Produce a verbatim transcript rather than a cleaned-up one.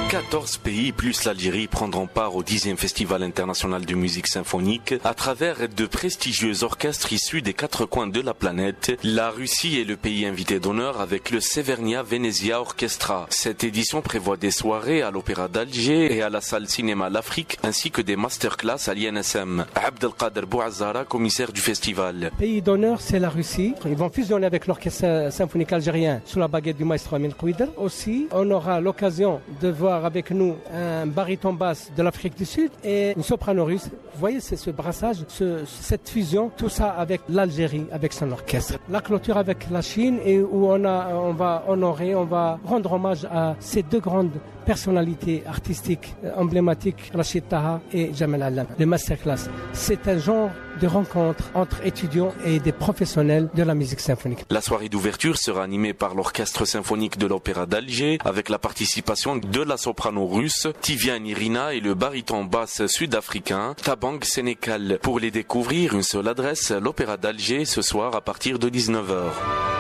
quatorze pays plus l'Algérie prendront part au dixième Festival international de musique symphonique à travers de prestigieux orchestres issus des quatre coins de la planète. La Russie est le pays invité d'honneur avec le Severnia Venezia Orchestra. Cette édition prévoit des soirées à l'Opéra d'Alger et à la salle cinéma L'Afrique ainsi que des masterclass à l'I N S M. Abdelkader Bouazzara, commissaire du festival. Pays d'honneur, c'est la Russie. Ils vont fusionner avec l'orchestre symphonique algérien sous la baguette du maestro Amin Kouider. Aussi, on aura l'occasion de voir avec nous un baryton basse de l'Afrique du Sud et une soprano russe. Vous voyez, c'est ce brassage, ce, cette fusion, tout ça avec l'Algérie, avec son orchestre. La clôture avec la Chine et où on, a, on va honorer, on va rendre hommage à ces deux grandes personnalités artistiques emblématiques, Rachid Taha et Jamal Allam. Le masterclass, c'est un genre de rencontre entre étudiants et des professionnels de la musique symphonique. La soirée d'ouverture sera animée par l'Orchestre symphonique de l'Opéra d'Alger avec la participation de la soprano russe Tiviane Irina et le baryton basse sud-africain Tabang Sénécal. Pour les découvrir, une seule adresse, l'Opéra d'Alger, ce soir à partir de dix-neuf heures.